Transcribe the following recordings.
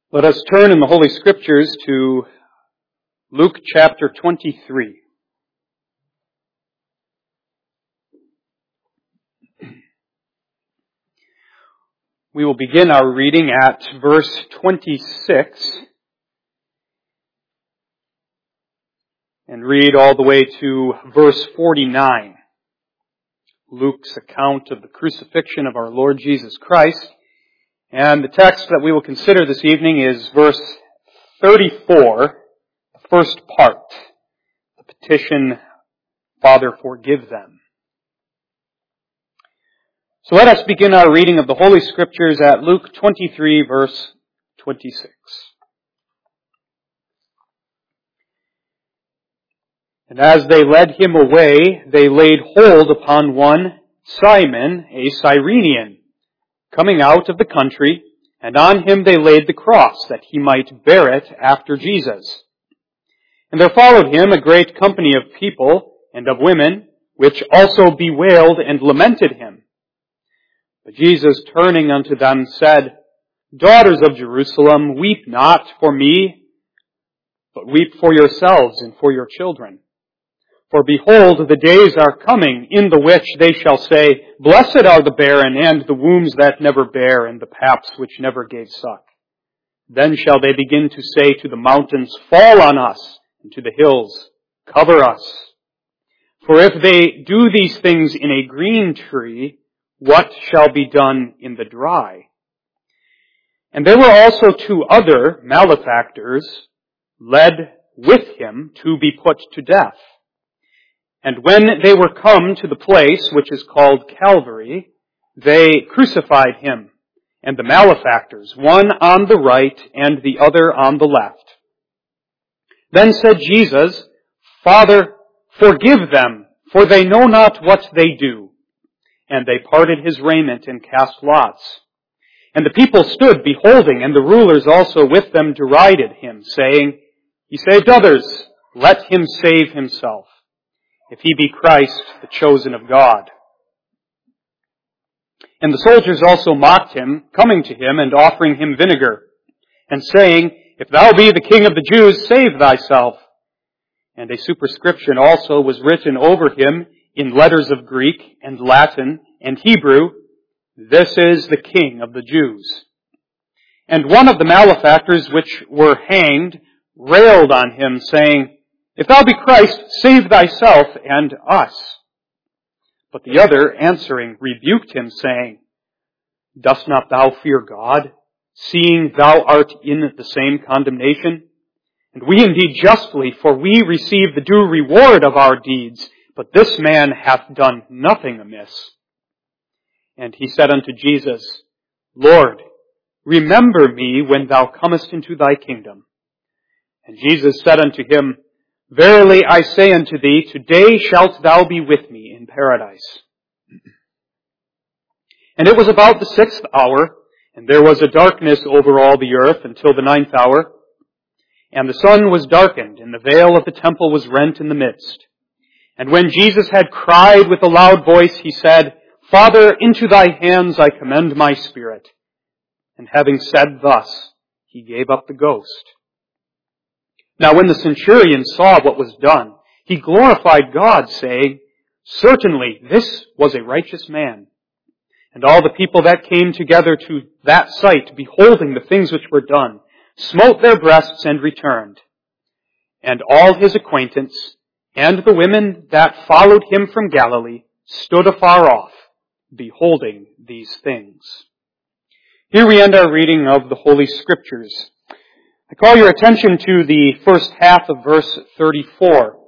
Let us turn in the Holy Scriptures to Luke chapter 23. We will begin our reading at verse 26 and read all the way to verse 49. Luke's account of the crucifixion of our Lord Jesus Christ. And the text that we will consider this evening is verse 34, the first part, the petition, Father, forgive them. So let us begin our reading of the Holy Scriptures at Luke 23, verse 26. And as they led him away, they laid hold upon one, Simon, a Cyrenian, coming out of the country, and on him they laid the cross, that he might bear it after Jesus. And there followed him a great company of people and of women, which also bewailed and lamented him. But Jesus, turning unto them, said, Daughters of Jerusalem, weep not for me, but weep for yourselves and for your children. For behold, the days are coming, in the which they shall say, Blessed are the barren, and the wombs that never bare, and the paps which never gave suck. Then shall they begin to say to the mountains, Fall on us, and to the hills, Cover us. For if they do these things in a green tree, what shall be done in the dry? And there were also two other malefactors led with him to be put to death. And when they were come to the place which is called Calvary, they crucified him and the malefactors, one on the right and the other on the left. Then said Jesus, Father, forgive them, for they know not what they do. And they parted his raiment and cast lots. And the people stood beholding, and the rulers also with them derided him, saying, He saved others, let him save himself, if he be Christ, the chosen of God. And the soldiers also mocked him, coming to him and offering him vinegar, and saying, If thou be the King of the Jews, save thyself. And a superscription also was written over him in letters of Greek and Latin and Hebrew, This is the King of the Jews. And one of the malefactors which were hanged railed on him, saying, If thou be Christ, save thyself and us. But the other, answering, rebuked him, saying, Dost not thou fear God, seeing thou art in the same condemnation? And we indeed justly, for we receive the due reward of our deeds, but this man hath done nothing amiss. And he said unto Jesus, Lord, remember me when thou comest into thy kingdom. And Jesus said unto him, Verily I say unto thee, today shalt thou be with me in paradise. And it was about the 6th hour, and there was a darkness over all the earth until the 9th hour. And the sun was darkened, and the veil of the temple was rent in the midst. And when Jesus had cried with a loud voice, he said, Father, into thy hands I commend my spirit. And having said thus, he gave up the ghost. Now when the centurion saw what was done, he glorified God, saying, Certainly this was a righteous man. And all the people that came together to that sight, beholding the things which were done, smote their breasts and returned. And all his acquaintance and the women that followed him from Galilee stood afar off, beholding these things. Here we end our reading of the Holy Scriptures. I call your attention to the first half of verse 34.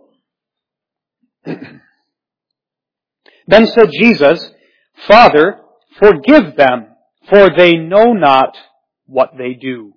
Then said Jesus, Father, forgive them, for they know not what they do.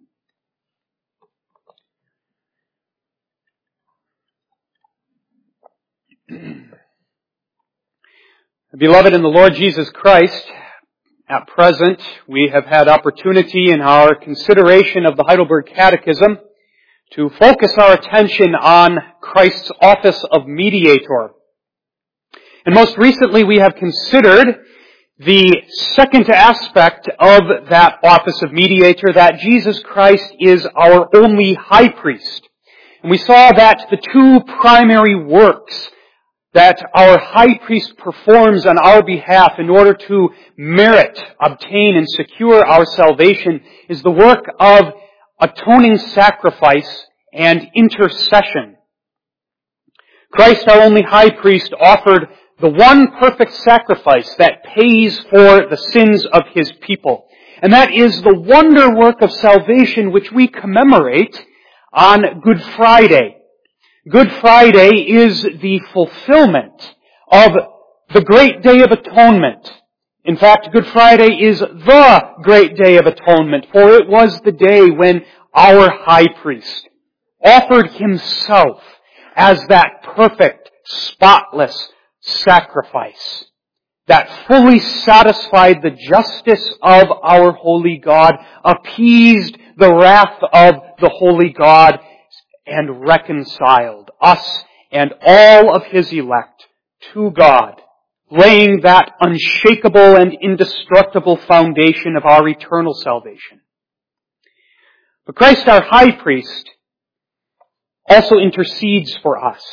Beloved in the Lord Jesus Christ, at present we have had opportunity in our consideration of the Heidelberg Catechism to focus our attention on Christ's office of mediator. And most recently we have considered the second aspect of that office of mediator, that Jesus Christ is our only high priest. And we saw that the two primary works that our high priest performs on our behalf in order to merit, obtain, and secure our salvation is the work of atoning sacrifice and intercession. Christ, our only high priest, offered the one perfect sacrifice that pays for the sins of His people. And that is the wonder work of salvation which we commemorate on Good Friday. Good Friday is the fulfillment of the great Day of Atonement. In fact, Good Friday is the great Day of Atonement, for it was the day when our high priest offered himself as that perfect, spotless sacrifice that fully satisfied the justice of our holy God, appeased the wrath of the holy God, and reconciled us and all of His elect to God, laying that unshakable and indestructible foundation of our eternal salvation. But Christ, our high priest, also intercedes for us.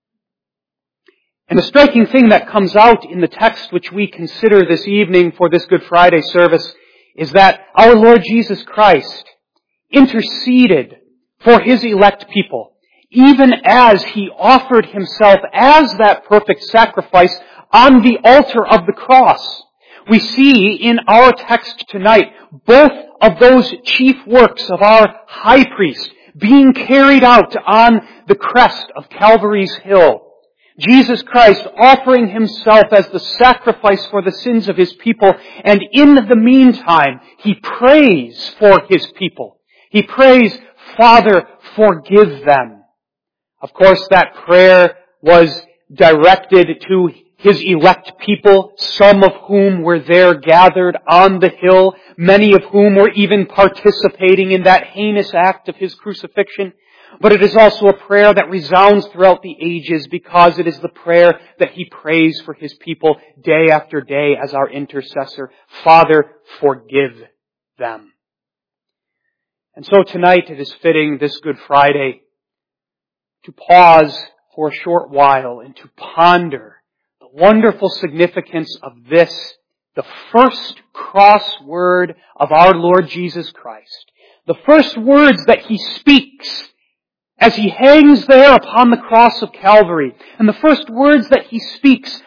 And the striking thing that comes out in the text which we consider this evening for this Good Friday service is that our Lord Jesus Christ interceded for His elect people, even as He offered Himself as that perfect sacrifice on the altar of the cross. We see in our text tonight both of those chief works of our high priest being carried out on the crest of Calvary's hill. Jesus Christ offering Himself as the sacrifice for the sins of His people, and in the meantime, He prays for His people. He prays, "Father, forgive them." Of course, that prayer was directed to His elect people, some of whom were there gathered on the hill, many of whom were even participating in that heinous act of His crucifixion. But it is also a prayer that resounds throughout the ages because it is the prayer that He prays for His people day after day as our intercessor. "Father, forgive them." And so tonight it is fitting, this Good Friday, to pause for a short while and to ponder the wonderful significance of this, the first cross word of our Lord Jesus Christ. The first words that He speaks as He hangs there upon the cross of Calvary. And the first words that He speaks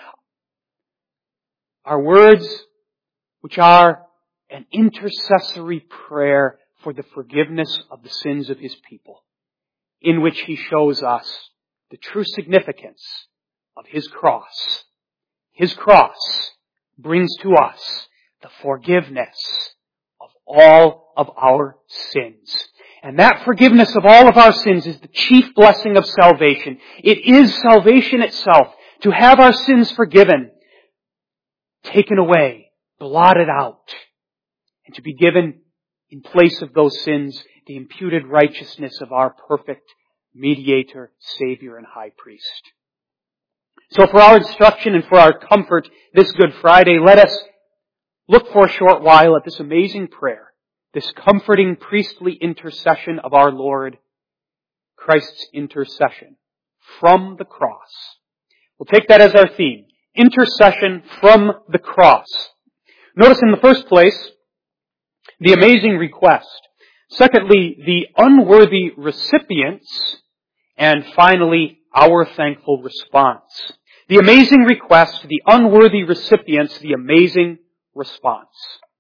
are words which are an intercessory prayer for the forgiveness of the sins of His people, in which He shows us the true significance of His cross. His cross brings to us the forgiveness of all of our sins. And that forgiveness of all of our sins is the chief blessing of salvation. It is salvation itself, to have our sins forgiven, taken away, blotted out, and to be given in place of those sins the imputed righteousness of our perfect mediator, Savior, and High Priest. So for our instruction and for our comfort this Good Friday, let us look for a short while at this amazing prayer, this comforting priestly intercession of our Lord, Christ's intercession from the cross. We'll take that as our theme, intercession from the cross. Notice in the first place, the amazing request. Secondly, the unworthy recipients. And finally, our thankful response. The amazing request, the unworthy recipients, the amazing response.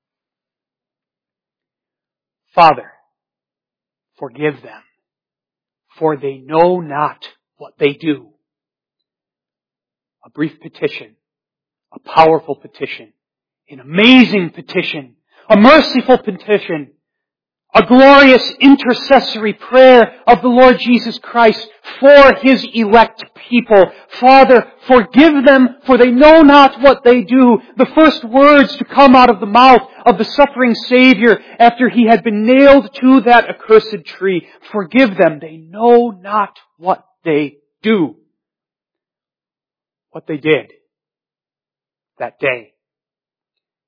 "Father, forgive them, for they know not what they do." A brief petition, a powerful petition, an amazing petition, a merciful petition, a glorious intercessory prayer of the Lord Jesus Christ for His elect people. "Father, forgive them, for they know not what they do." The first words to come out of the mouth of the suffering Savior after He had been nailed to that accursed tree. Forgive them, they know not what they do. What they did that day.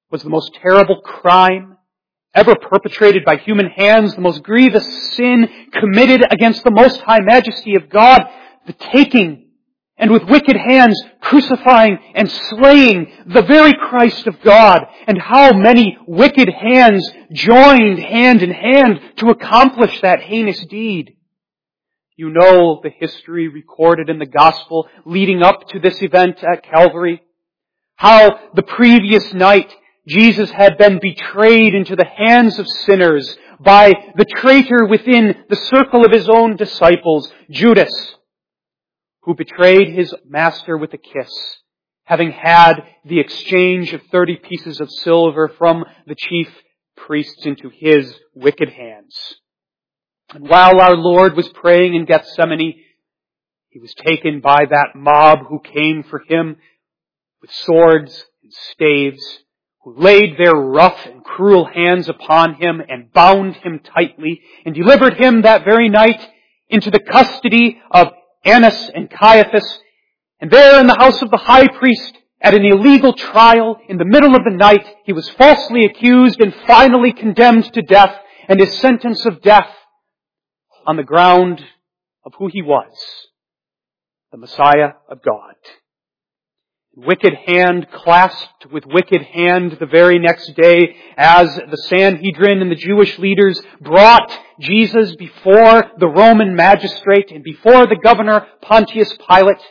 was the most terrible crime ever perpetrated by human hands, the most grievous sin committed against the most high majesty of God, the taking and with wicked hands crucifying and slaying the very Christ of God, and how many wicked hands joined hand in hand to accomplish that heinous deed. You know the history recorded in the Gospel leading up to this event at Calvary. How the previous night Jesus had been betrayed into the hands of sinners by the traitor within the circle of his own disciples, Judas, who betrayed his master with a kiss, having had the exchange of 30 pieces of silver from the chief priests into his wicked hands. And while our Lord was praying in Gethsemane, He was taken by that mob who came for Him with swords and staves, who laid their rough and cruel hands upon Him and bound Him tightly and delivered Him that very night into the custody of Annas and Caiaphas. And there in the house of the high priest, at an illegal trial, in the middle of the night, He was falsely accused and finally condemned to death, and His sentence of death on the ground of who He was, the Messiah of God. Wicked hand clasped with wicked hand the very next day, as the Sanhedrin and the Jewish leaders brought Jesus before the Roman magistrate and before the governor Pontius Pilate.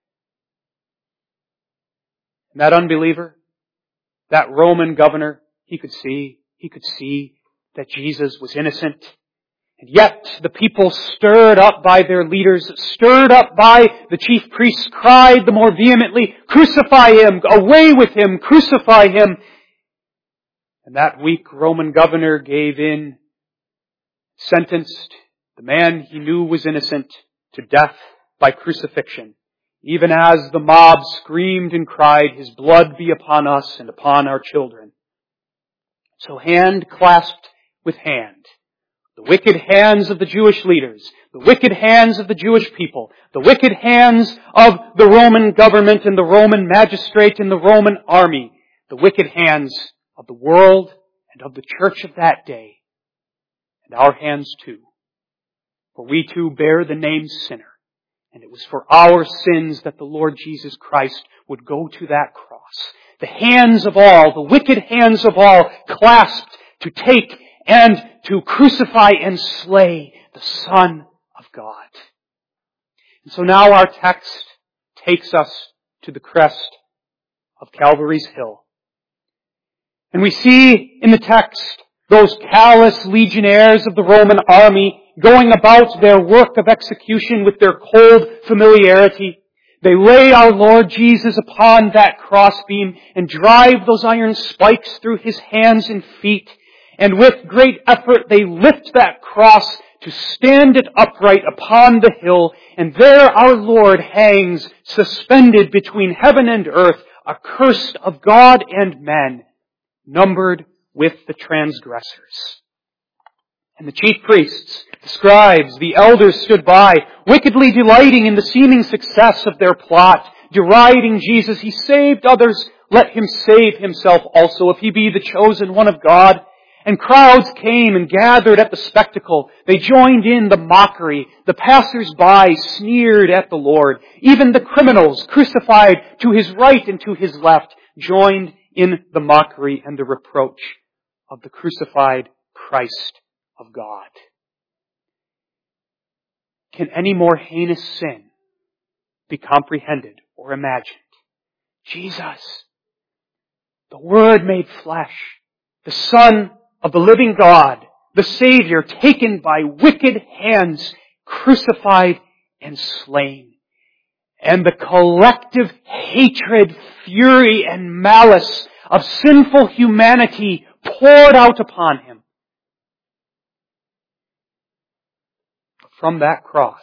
And that unbeliever, that Roman governor, he could see that Jesus was innocent. And yet the people, stirred up by their leaders, stirred up by the chief priests, cried the more vehemently, "Crucify Him! Away with Him! Crucify Him!" And that weak Roman governor gave in, sentenced the man he knew was innocent to death by crucifixion, even as the mob screamed and cried, "His blood be upon us and upon our children." So hand clasped with hand, the wicked hands of the Jewish leaders, the wicked hands of the Jewish people, the wicked hands of the Roman government and the Roman magistrate and the Roman army, the wicked hands of the world and of the church of that day, and our hands too. For we too bear the name sinner, and it was for our sins that the Lord Jesus Christ would go to that cross. The hands of all, the wicked hands of all, clasped to take and to crucify and slay the Son of God. And so now our text takes us to the crest of Calvary's hill. And we see in the text those callous legionnaires of the Roman army going about their work of execution with their cold familiarity. They lay our Lord Jesus upon that crossbeam and drive those iron spikes through His hands and feet. And with great effort they lift that cross to stand it upright upon the hill. And there our Lord hangs suspended between heaven and earth, accursed of God and men, numbered with the transgressors. And the chief priests, the scribes, the elders stood by, wickedly delighting in the seeming success of their plot, deriding Jesus. He saved others, let Him save Himself also, if He be the chosen one of God. And crowds came and gathered at the spectacle. They joined in the mockery. The passers-by sneered at the Lord. Even the criminals, crucified to His right and to His left, joined in the mockery and the reproach of the crucified Christ of God. Can any more heinous sin be comprehended or imagined? Jesus, the Word made flesh, the Son of the living God, the Savior, taken by wicked hands, crucified and slain. And the collective hatred, fury, and malice of sinful humanity poured out upon Him. From that cross,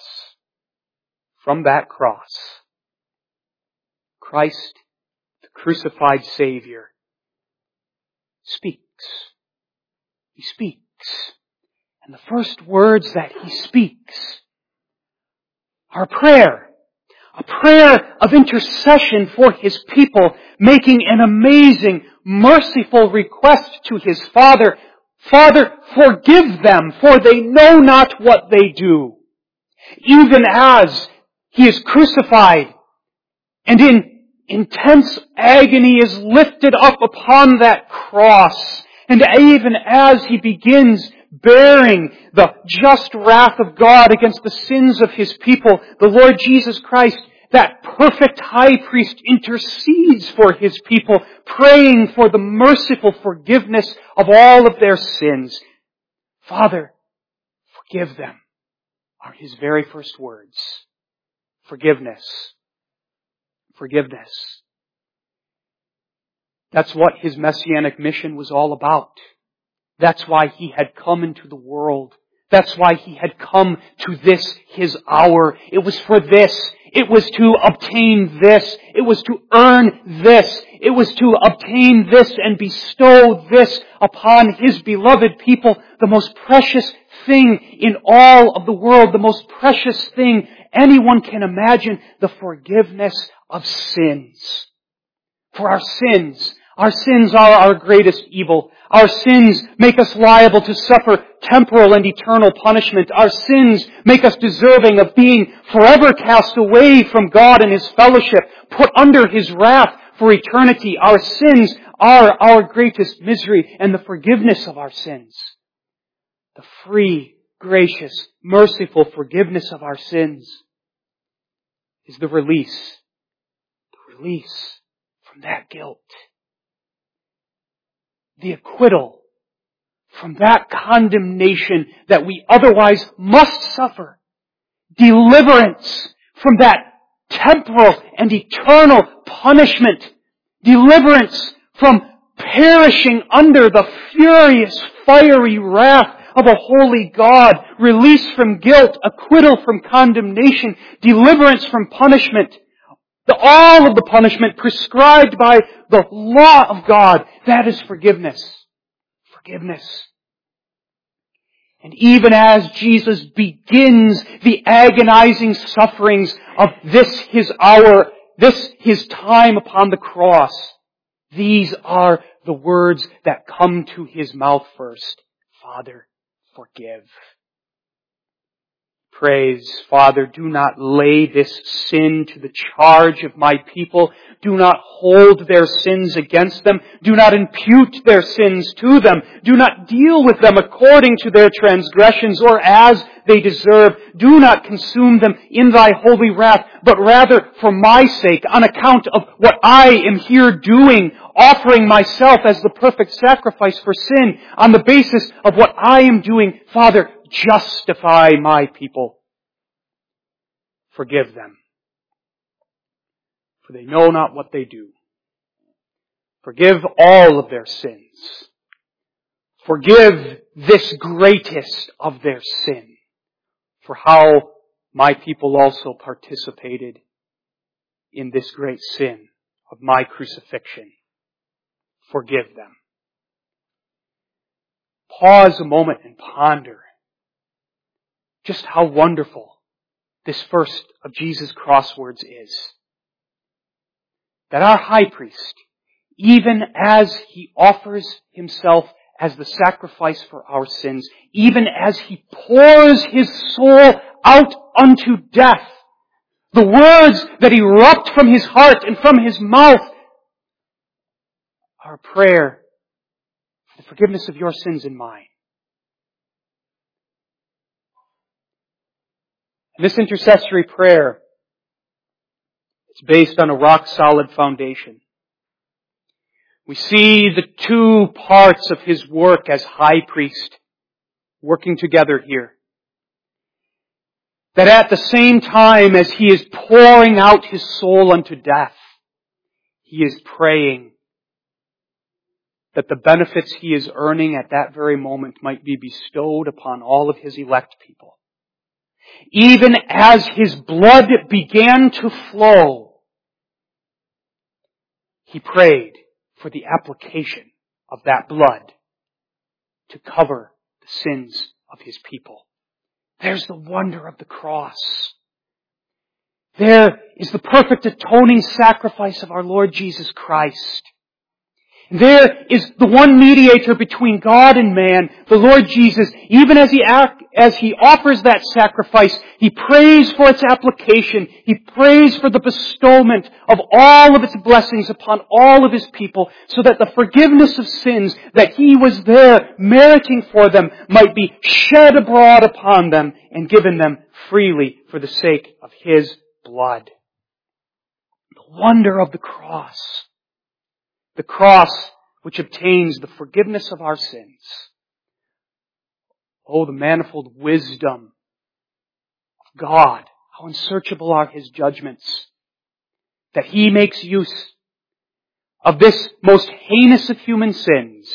Christ, the crucified Savior, speaks. He speaks. And the first words that He speaks are prayer. A prayer of intercession for His people, making an amazing, merciful request to His Father. Father, forgive them, for they know not what they do. Even as He is crucified and in intense agony is lifted up upon that cross, and even as He begins bearing the just wrath of God against the sins of His people, the Lord Jesus Christ, that perfect high priest, intercedes for His people, praying for the merciful forgiveness of all of their sins. Father, forgive them, are His very first words. Forgiveness. Forgiveness. That's what His messianic mission was all about. That's why He had come into the world. That's why He had come to this, His hour. It was for this. It was to obtain this. It was to earn this. It was to obtain this and bestow this upon His beloved people, the most precious thing in all of the world, the most precious thing anyone can imagine, the forgiveness of sins. For our sins are our greatest evil. Our sins make us liable to suffer temporal and eternal punishment. Our sins make us deserving of being forever cast away from God and His fellowship, put under His wrath for eternity. Our sins are our greatest misery, and the forgiveness of our sins, the free, gracious, merciful forgiveness of our sins, is the release from that guilt. The acquittal from that condemnation that we otherwise must suffer. Deliverance from that temporal and eternal punishment. Deliverance from perishing under the furious, fiery wrath of a holy God. Release from guilt, acquittal from condemnation, deliverance from punishment. All of the punishment prescribed by the law of God. That is forgiveness. Forgiveness. And even as Jesus begins the agonizing sufferings of this His hour, this His time upon the cross, these are the words that come to His mouth first. Father, forgive. Praise, Father, do not lay this sin to the charge of my people. Do not hold their sins against them. Do not impute their sins to them. Do not deal with them according to their transgressions or as they deserve. Do not consume them in Thy holy wrath, but rather for my sake, on account of what I am here doing, offering myself as the perfect sacrifice for sin, on the basis of what I am doing, Father, justify my people. Forgive them, for they know not what they do. Forgive all of their sins. Forgive this greatest of their sin, for how my people also participated in this great sin of my crucifixion. Forgive them. Pause a moment and ponder just how wonderful this first of Jesus' crosswords is. That our high priest, even as He offers Himself as the sacrifice for our sins, even as He pours His soul out unto death, the words that erupt from His heart and from His mouth are a prayer for the forgiveness of your sins and mine. And this intercessory prayer is based on a rock-solid foundation. We see the two parts of His work as high priest working together here. That at the same time as He is pouring out His soul unto death, He is praying that the benefits He is earning at that very moment might be bestowed upon all of His elect people. Even as His blood began to flow, He prayed for the application of that blood to cover the sins of His people. There's the wonder of the cross. There is the perfect atoning sacrifice of our Lord Jesus Christ. There is the one mediator between God and man, the Lord Jesus. Even as He offers that sacrifice, He prays for its application. He prays for the bestowment of all of its blessings upon all of His people, so that the forgiveness of sins that He was there meriting for them might be shed abroad upon them and given them freely for the sake of His blood. The wonder of the cross. The cross which obtains the forgiveness of our sins. Oh, the manifold wisdom of God. How unsearchable are His judgments. That He makes use of this most heinous of human sins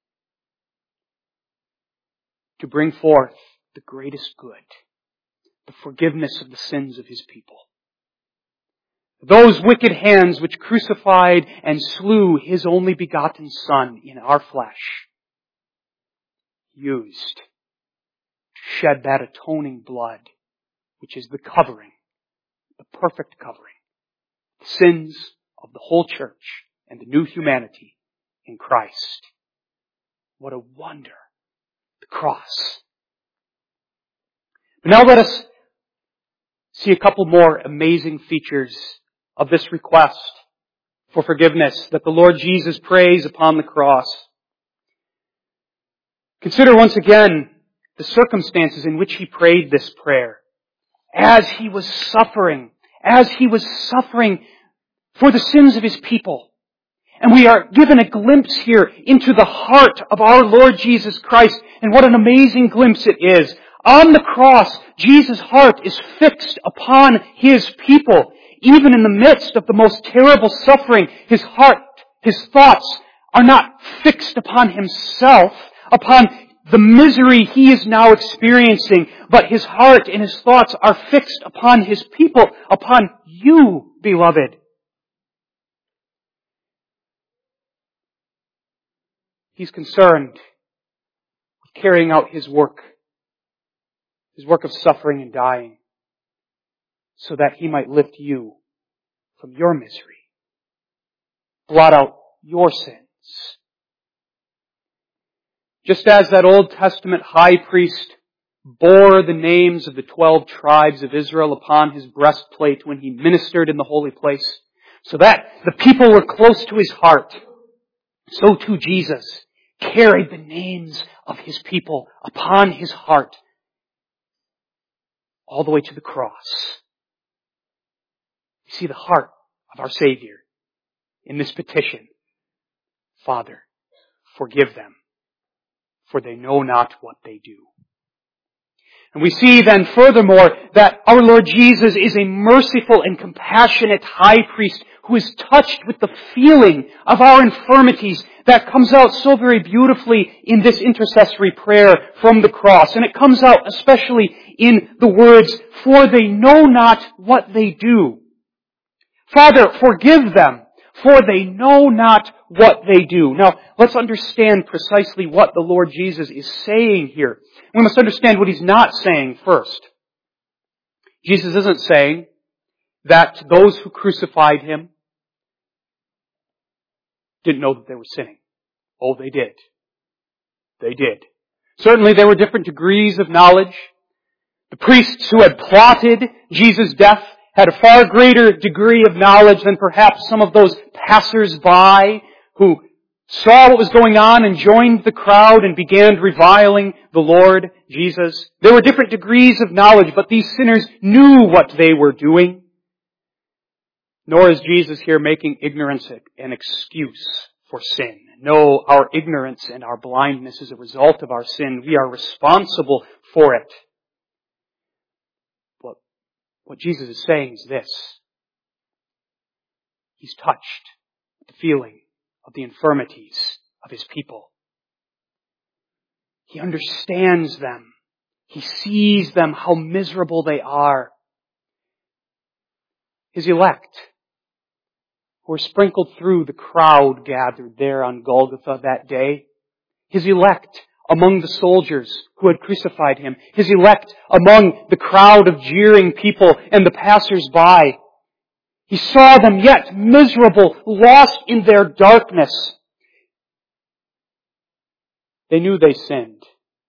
to bring forth the greatest good. The forgiveness of the sins of His people. Those wicked hands which crucified and slew His only begotten Son in our flesh, used to shed that atoning blood, which is the covering, the perfect covering, the sins of the whole church and the new humanity in Christ. What a wonder, the cross. But now let us see a couple more amazing features of this request for forgiveness that the Lord Jesus prays upon the cross. Consider once again the circumstances in which He prayed this prayer. As He was suffering for the sins of His people. And we are given a glimpse here into the heart of our Lord Jesus Christ, and what an amazing glimpse it is. On the cross, Jesus' heart is fixed upon His people. Even in the midst of the most terrible suffering, His heart, His thoughts are not fixed upon Himself, upon the misery He is now experiencing, but His heart and His thoughts are fixed upon His people, upon you, beloved. He's concerned with carrying out His work of suffering and dying, so that He might lift you from your misery, blot out your sins. Just as that Old Testament high priest bore the names of the 12 tribes of Israel upon his breastplate when he ministered in the holy place, so that the people were close to His heart, so too Jesus carried the names of His people upon His heart all the way to the cross. You see the heart of our Savior in this petition. Father, forgive them, for they know not what they do. And we see then furthermore that our Lord Jesus is a merciful and compassionate high priest who is touched with the feeling of our infirmities. That comes out so very beautifully in this intercessory prayer from the cross. And it comes out especially in the words, for they know not what they do. Father, forgive them, for they know not what they do. Now, let's understand precisely what the Lord Jesus is saying here. We must understand what He's not saying first. Jesus isn't saying that those who crucified Him didn't know that they were sinning. Oh, they did. They did. Certainly there were different degrees of knowledge. The priests who had plotted Jesus' death had a far greater degree of knowledge than perhaps some of those passers-by who saw what was going on and joined the crowd and began reviling the Lord Jesus. There were different degrees of knowledge, but these sinners knew what they were doing. Nor is Jesus here making ignorance an excuse for sin. No, our ignorance and our blindness is a result of our sin. We are responsible for it. But what Jesus is saying is this. He's touched with the feeling of the infirmities of His people. He understands them. He sees them, how miserable they are. His elect, who were sprinkled through the crowd gathered there on Golgotha that day. His elect among the soldiers who had crucified him, His elect among the crowd of jeering people and the passers-by. He saw them yet miserable, lost in their darkness. They knew they sinned,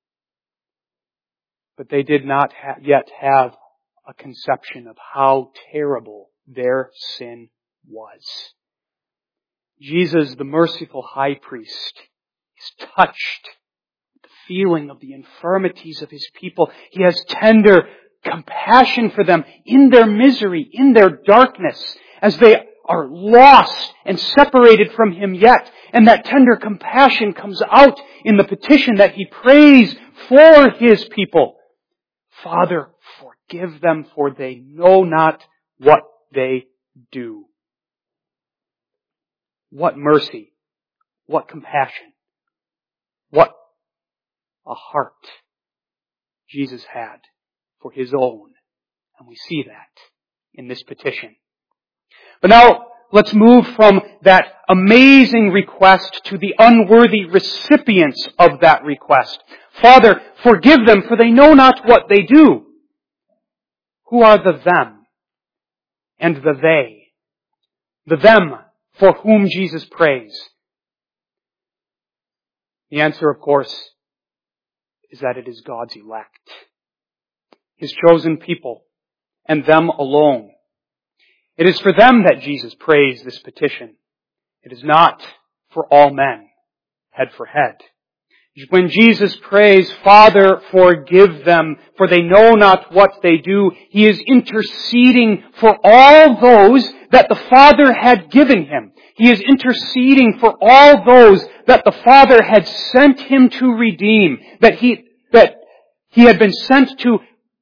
but they did not yet have a conception of how terrible their sin was. Jesus, the merciful high priest, is touched with the feeling of the infirmities of His people. He has tender compassion for them in their misery, in their darkness, as they are lost and separated from Him yet. And that tender compassion comes out in the petition that He prays for His people. Father, forgive them, for they know not what they do. What mercy, what compassion, what a heart Jesus had for His own. And we see that in this petition. But now, let's move from that amazing request to the unworthy recipients of that request. Father, forgive them, for they know not what they do. Who are the them and the they? The them for whom Jesus prays. The answer, of course, is that it is God's elect, His chosen people, and them alone. It is for them that Jesus prays this petition. It is not for all men, head for head. When Jesus prays, Father, forgive them, for they know not what they do, He is interceding for all those that the Father had given Him. He is interceding for all those that the Father had sent Him to redeem, that He had been sent to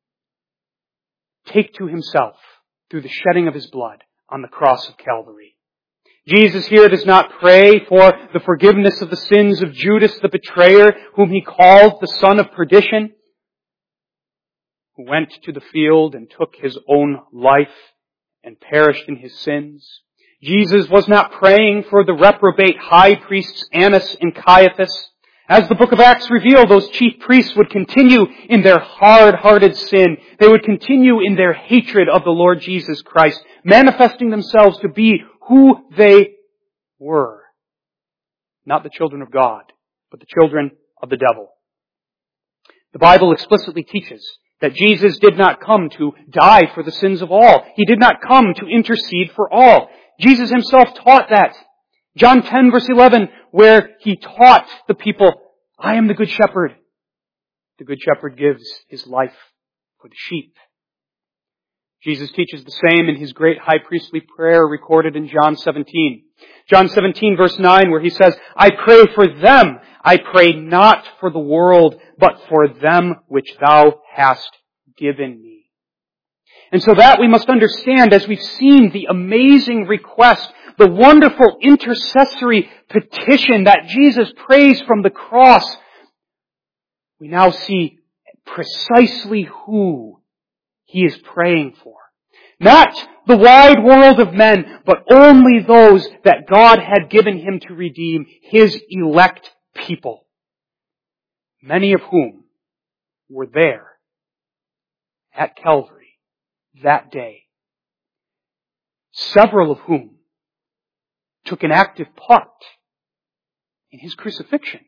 take to Himself through the shedding of His blood on the cross of Calvary. Jesus here does not pray for the forgiveness of the sins of Judas the betrayer, whom He called the son of perdition, who went to the field and took his own life and perished in his sins. Jesus was not praying for the reprobate high priests Annas and Caiaphas. As the book of Acts reveals, those chief priests would continue in their hard-hearted sin. They would continue in their hatred of the Lord Jesus Christ, manifesting themselves to be who they were. Not the children of God, but the children of the devil. The Bible explicitly teaches that Jesus did not come to die for the sins of all. He did not come to intercede for all. Jesus Himself taught that. John 10 verse 11, where He taught the people, I am the good shepherd. The good shepherd gives his life for the sheep. Jesus teaches the same in His great high priestly prayer recorded in John 17. John 17 verse 9, where He says, I pray for them. I pray not for the world, but for them which Thou hast given Me. And so that we must understand, as we've seen the amazing request, the wonderful intercessory petition that Jesus prays from the cross, we now see precisely who He is praying for. Not the wide world of men, but only those that God had given Him to redeem, His elect people. Many of whom were there at Calvary that day. Several of whom took an active part in His crucifixion.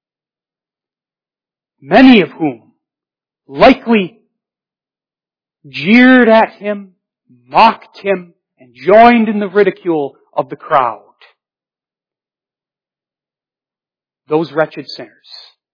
Many of whom likely jeered at Him, mocked Him, and joined in the ridicule of the crowd. Those wretched sinners.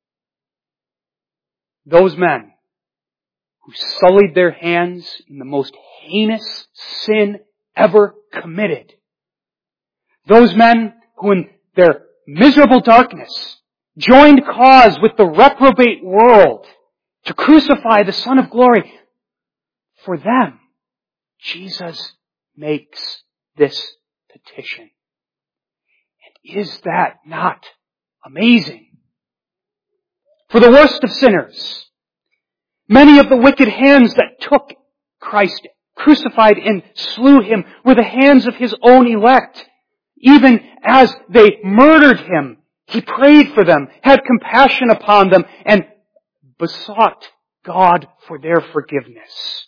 Those men who sullied their hands in the most heinous sin ever committed. Those men who in their miserable darkness joined cause with the reprobate world to crucify the Son of Glory. For them, Jesus makes this petition. And is that not amazing? For the worst of sinners, many of the wicked hands that took Christ, crucified and slew Him, were the hands of His own elect. Even as they murdered Him, He prayed for them, had compassion upon them, and besought God for their forgiveness.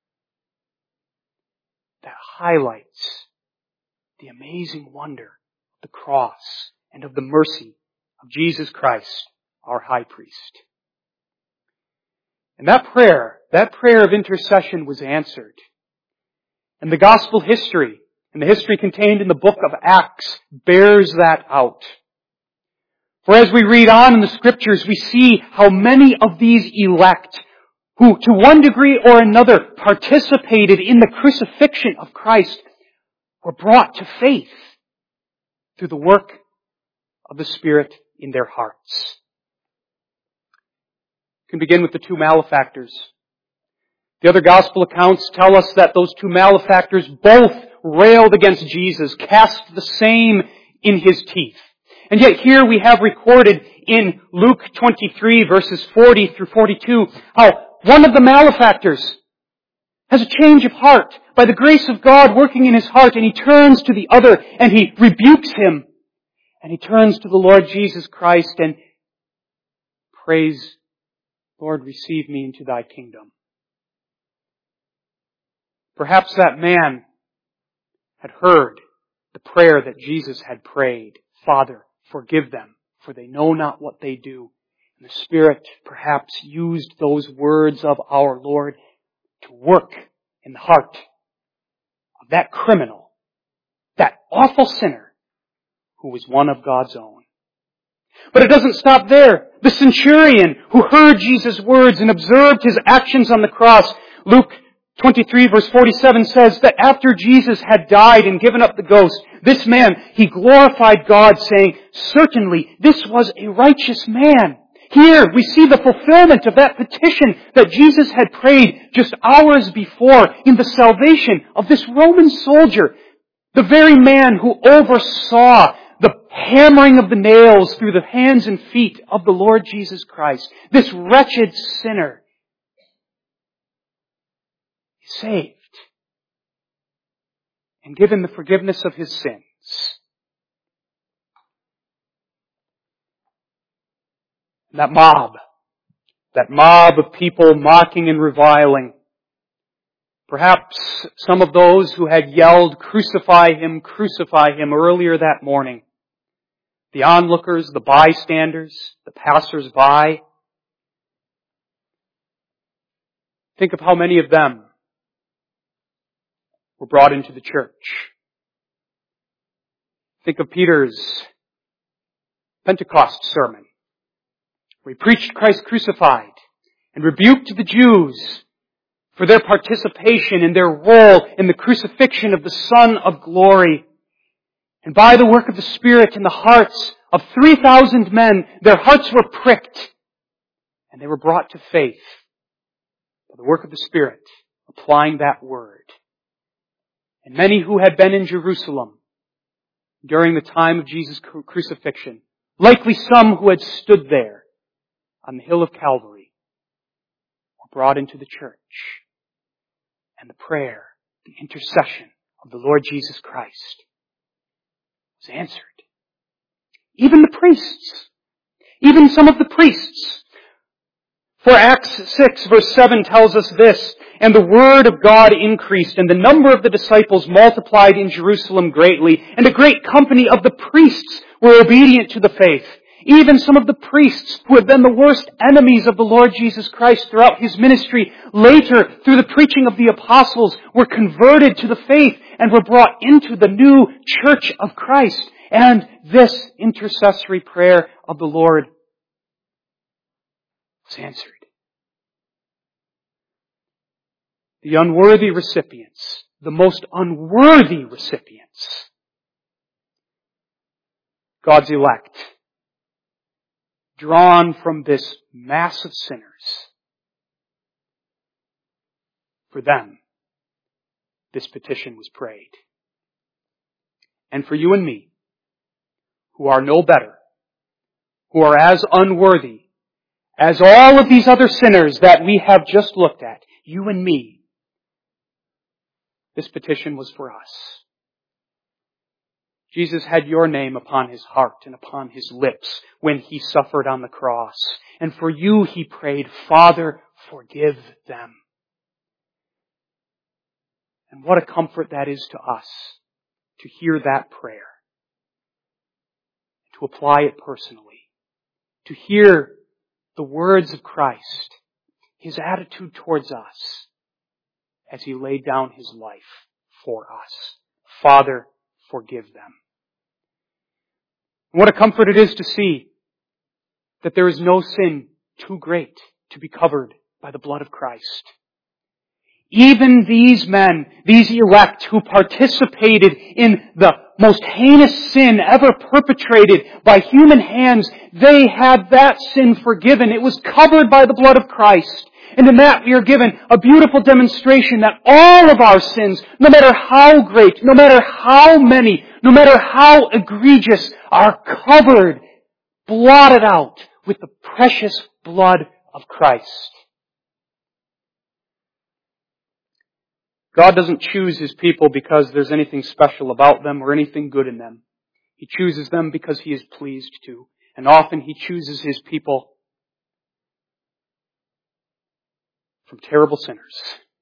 That highlights the amazing wonder of the cross and of the mercy of Jesus Christ, our high priest. And that prayer of intercession was answered. And the gospel history, and the history contained in the book of Acts, bears that out. For as we read on in the Scriptures, we see how many of these elect, who to one degree or another participated in the crucifixion of Christ, were brought to faith through the work of the Spirit in their hearts. We can begin with the two malefactors. The other gospel accounts tell us that those two malefactors both railed against Jesus, cast the same in His teeth. And yet here we have recorded in Luke 23 verses 40 through 42 how one of the malefactors has a change of heart by the grace of God working in his heart, and he turns to the other and he rebukes him, and he turns to the Lord Jesus Christ and prays, "Lord, receive me into thy kingdom." Perhaps that man had heard the prayer that Jesus had prayed, "Father, forgive them, for they know not what they do." And the Spirit perhaps used those words of our Lord to work in the heart of that criminal, that awful sinner, who was one of God's own. But it doesn't stop there. The centurion who heard Jesus' words and observed His actions on the cross, Luke 23 verse 47 says that after Jesus had died and given up the ghost, this man, he glorified God, saying, "Certainly this was a righteous man." Here we see the fulfillment of that petition that Jesus had prayed just hours before in the salvation of this Roman soldier, the very man who oversaw the hammering of the nails through the hands and feet of the Lord Jesus Christ. This wretched sinner is saved and given the forgiveness of his sins. That mob of people mocking and reviling, perhaps some of those who had yelled, crucify him," earlier that morning, the onlookers, the bystanders, the passers-by. Think of how many of them were brought into the church. Think of Peter's Pentecost sermon, where he preached Christ crucified and rebuked the Jews for their participation in their role in the crucifixion of the Son of Glory. And by the work of the Spirit in the hearts of 3,000 men, their hearts were pricked and they were brought to faith by the work of the Spirit, applying that word. And many who had been in Jerusalem during the time of Jesus' crucifixion, likely some who had stood there on the hill of Calvary, were brought into the church. And the prayer, the intercession of the Lord Jesus Christ was answered. Even the priests, even some of the priests. For Acts 6 verse 7 tells us this, "And the word of God increased, and the number of the disciples multiplied in Jerusalem greatly, and a great company of the priests were obedient to the faith." Even some of the priests who had been the worst enemies of the Lord Jesus Christ throughout His ministry, later, through the preaching of the apostles, were converted to the faith and were brought into the new church of Christ. And this intercessory prayer of the Lord was answered. The unworthy recipients, the most unworthy recipients, God's elect, drawn from this mass of sinners, for them, this petition was prayed. And for you and me, who are no better, who are as unworthy as all of these other sinners that we have just looked at, you and me, this petition was for us. Jesus had your name upon His heart and upon His lips when He suffered on the cross. And for you He prayed, Father, forgive them. And what a comfort that is to us, to hear that prayer, to apply it personally, to hear the words of Christ, His attitude towards us as He laid down His life for us. Father, forgive them. And what a comfort it is to see that there is no sin too great to be covered by the blood of Christ. Even these men, these elect who participated in the most heinous sin ever perpetrated by human hands, they had that sin forgiven. It was covered by the blood of Christ. And in that we are given a beautiful demonstration that all of our sins, no matter how great, no matter how many, no matter how egregious, are covered, blotted out with the precious blood of Christ. God doesn't choose His people because there's anything special about them or anything good in them. He chooses them because He is pleased to. And often He chooses His people from terrible sinners.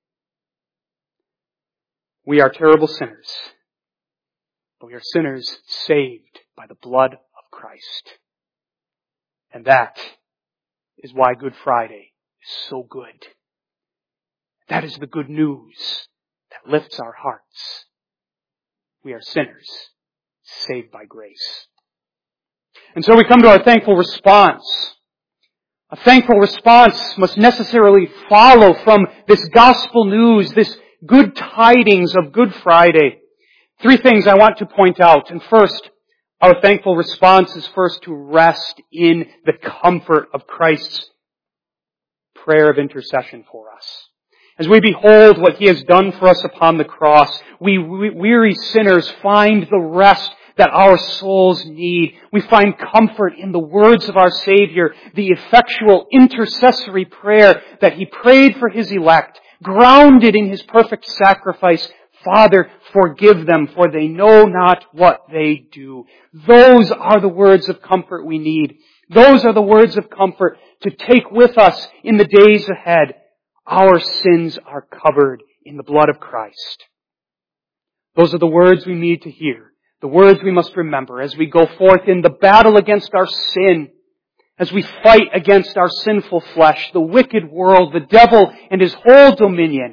We are terrible sinners, but we are sinners saved by the blood of Christ. And that is why Good Friday is so good. That is the good news that lifts our hearts. We are sinners saved by grace. And so we come to our thankful response. A thankful response must necessarily follow from this gospel news, this good tidings of Good Friday. 3 things I want to point out. And first, our thankful response is first to rest in the comfort of Christ's prayer of intercession for us. As we behold what He has done for us upon the cross, we weary sinners find the rest that our souls need. We find comfort in the words of our Savior, the effectual intercessory prayer that He prayed for His elect, grounded in His perfect sacrifice. Father, forgive them, for they know not what they do. Those are the words of comfort we need. Those are the words of comfort to take with us in the days ahead. Our sins are covered in the blood of Christ. Those are the words we need to hear. The words we must remember as we go forth in the battle against our sin, as we fight against our sinful flesh, the wicked world, the devil and his whole dominion,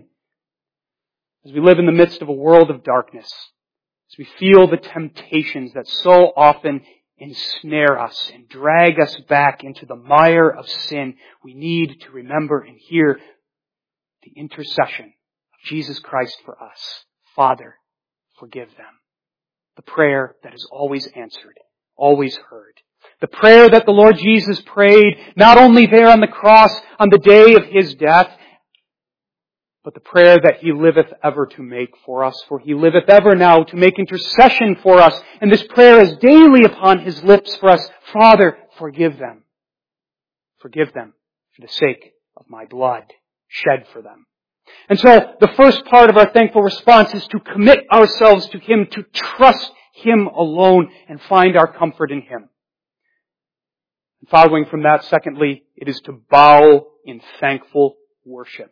as we live in the midst of a world of darkness, as we feel the temptations that so often ensnare us and drag us back into the mire of sin, we need to remember and hear the intercession of Jesus Christ for us. Father, forgive them. The prayer that is always answered, always heard. The prayer that the Lord Jesus prayed, not only there on the cross on the day of His death, but the prayer that He liveth ever to make for us. For He liveth ever now to make intercession for us. And this prayer is daily upon His lips for us. Father, forgive them. Forgive them for the sake of my blood shed for them. And so the first part of our thankful response is to commit ourselves to Him, to trust Him alone and find our comfort in Him. And following from that, secondly, it is to bow in thankful worship.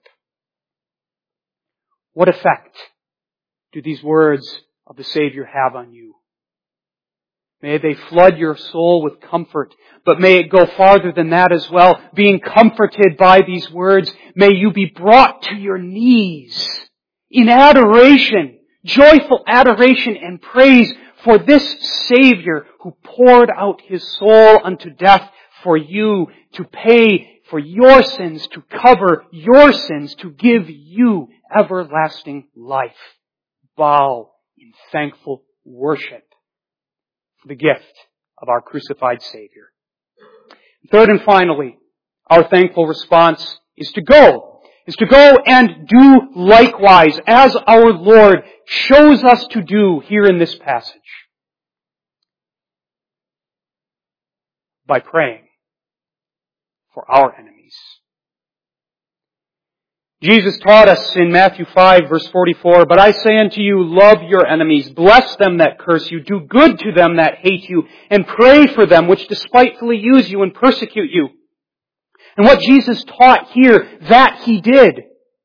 What effect do these words of the Savior have on you? May they flood your soul with comfort, but may it go farther than that as well. Being comforted by these words, may you be brought to your knees in adoration, joyful adoration and praise for this Savior who poured out His soul unto death for you, to pay for your sins, to cover your sins, to give you everlasting life. Bow in thankful worship for the gift of our crucified Savior. Third and finally, our thankful response is to go and do likewise as our Lord shows us to do here in this passage. By praying for our enemies. Jesus taught us in Matthew 5 verse 44, "But I say unto you, love your enemies, bless them that curse you, do good to them that hate you, and pray for them which despitefully use you and persecute you." And what Jesus taught here, that He did.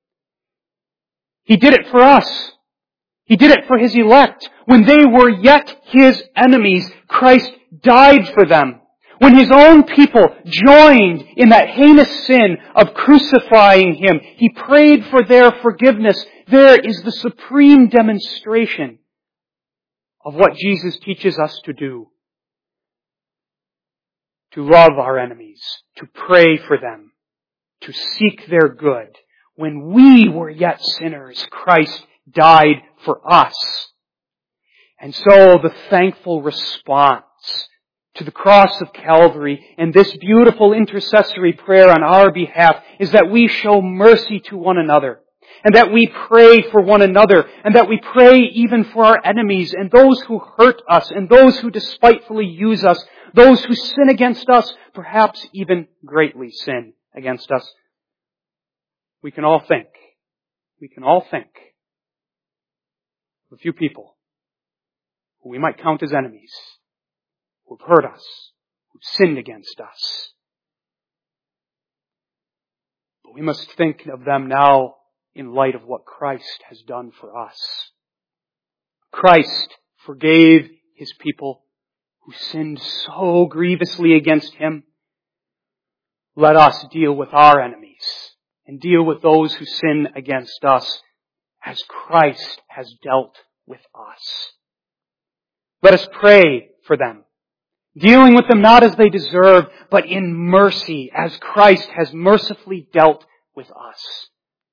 He did it for us. He did it for His elect. When they were yet His enemies, Christ died for them. When His own people joined in that heinous sin of crucifying Him, He prayed for their forgiveness. There is the supreme demonstration of what Jesus teaches us to do. To love our enemies, to pray for them, to seek their good. When we were yet sinners, Christ died for us. And so the thankful response to the cross of Calvary and this beautiful intercessory prayer on our behalf is that we show mercy to one another, and that we pray for one another, and that we pray even for our enemies and those who hurt us and those who despitefully use us, those who sin against us, perhaps even greatly sin against us. We can all think of a few people who we might count as enemies, who have hurt us, who have sinned against us. But we must think of them now in light of what Christ has done for us. Christ forgave His people who sinned so grievously against Him. Let us deal with our enemies and deal with those who sin against us as Christ has dealt with us. Let us pray for them, dealing with them not as they deserve, but in mercy, as Christ has mercifully dealt with us.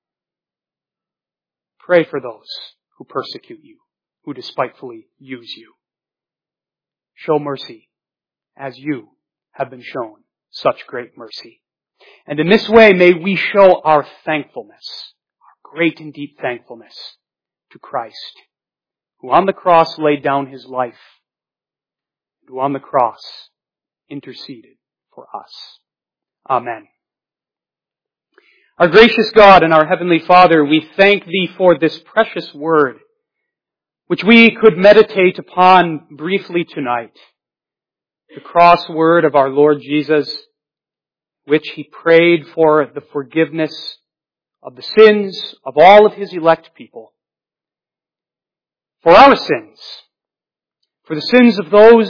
Pray for those who persecute you, who despitefully use you. Show mercy as you have been shown such great mercy. And in this way may we show our thankfulness, our great and deep thankfulness to Christ, who on the cross laid down His life, who on the cross interceded for us. Amen. Our gracious God and our Heavenly Father, we thank Thee for this precious word, which we could meditate upon briefly tonight. The cross word of our Lord Jesus, which He prayed for the forgiveness of the sins of all of His elect people. For our sins, for the sins of those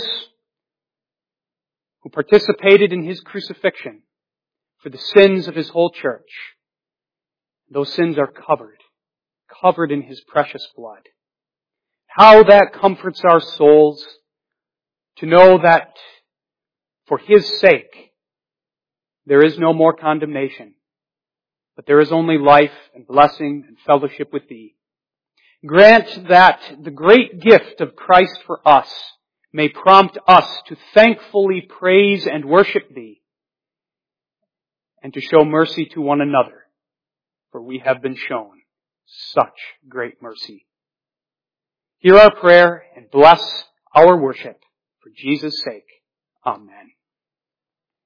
who participated in His crucifixion, for the sins of His whole church. Those sins are covered in His precious blood. How that comforts our souls to know that for His sake there is no more condemnation, but there is only life and blessing and fellowship with Thee. Grant that the great gift of Christ for us may prompt us to thankfully praise and worship Thee, and to show mercy to one another, for we have been shown such great mercy. Hear our prayer and bless our worship for Jesus' sake. Amen.